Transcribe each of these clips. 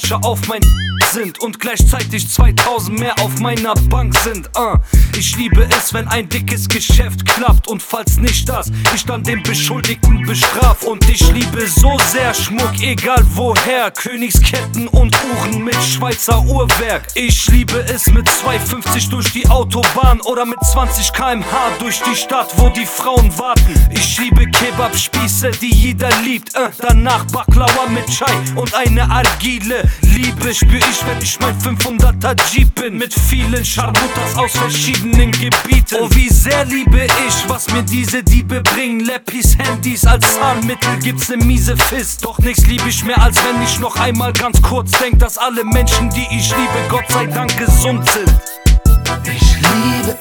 Deutsche auf mein sind und gleichzeitig 2000 mehr auf meiner Bank sind. Ich liebe es, wenn ein dickes Geschäft klappt und falls nicht das, ich dann den Beschuldigten bestraf. Und ich liebe so sehr Schmuck, egal woher, Königsketten und Uhren mit Schweizer Uhrwerk. Ich liebe es mit 250 durch die Autobahn oder mit 20 km/h durch die Stadt, wo die Frauen warten. Ich liebe Kebabspieße, die jeder liebt, danach Baklava mit Chai und eine Argile. Liebe spür ich, wenn ich mein 500er Jeep bin, mit vielen Scharmutas aus verschiedenen Gebieten. Oh, wie sehr liebe ich, was mir diese Diebe bringen. Lappis, Handys als Zahnmittel gibt's ne miese Fist. Doch nichts lieb ich mehr, als wenn ich noch einmal ganz kurz denk, dass alle Menschen, die ich liebe, Gott sei Dank gesund sind. Ich liebe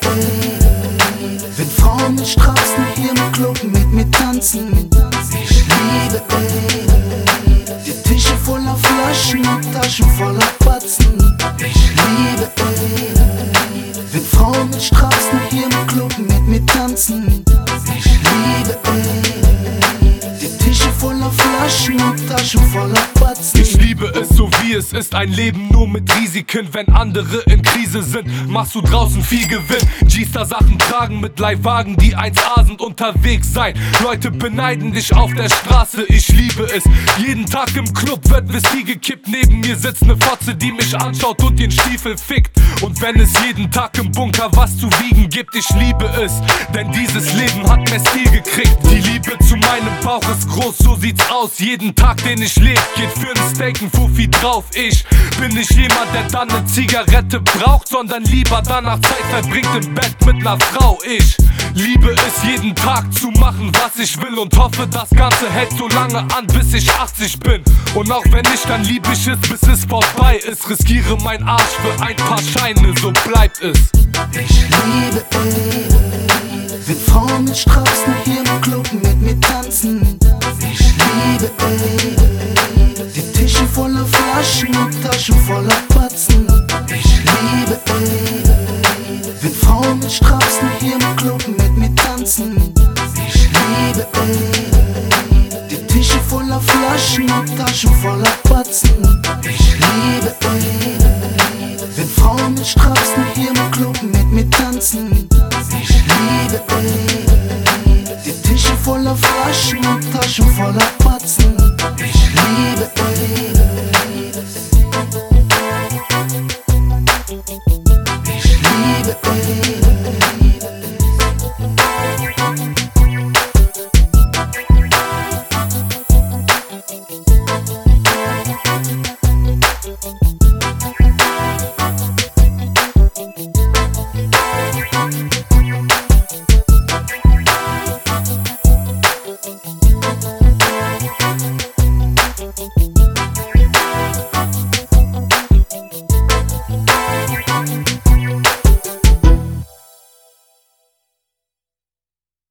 es, wenn Frauen mich straßen, hier im Club mit mir tanzen. Ich liebe es, die Tische voller Flaschen und Taschen voller Batzen. Ich liebe es, wenn Frauen mich straßen, hier im Club mit mir tanzen. Ich liebe es, die Tische voller Flaschen und Taschen voller Batzen. Ich liebe es so wie es ist, ein Leben nur mit Risiken. Wenn andere in Krise sind, machst du draußen viel Gewinn. G-Star Sachen tragen mit Leihwagen, die 1A sind, unterwegs sein. Leute beneiden dich auf der Straße, ich liebe es. Jeden Tag im Club wird Whisky gekippt. Neben mir sitzt ne Fotze, die mich anschaut und den Stiefel fickt. Und wenn es jeden Tag im Bunker was zu wiegen gibt, ich liebe es, denn dieses Leben hat mehr Stil gekriegt. Die Liebe zu meinem Bauch ist groß, so sieht's aus. Jeden Tag, den ich leb, geht für ein Steak ein Fuffi drauf. Ich bin nicht jemand, der dann ne Zigarette braucht, sondern lieber danach Zeit verbringt im Bett mit ner Frau. Ich liebe es, jeden Tag zu machen, was ich will und hoffe, das Ganze hält so lange an, bis ich 80 bin. Und auch wenn nicht, dann lieb ich es, bis es vorbei ist. Riskiere mein Arsch für ein paar Scheine, so bleibt es. Ich liebe es, wenn Frauen mich straßen, hier im Club mit mir tanzen. Ich liebe es, die Tische voller Flaschen und Taschen voller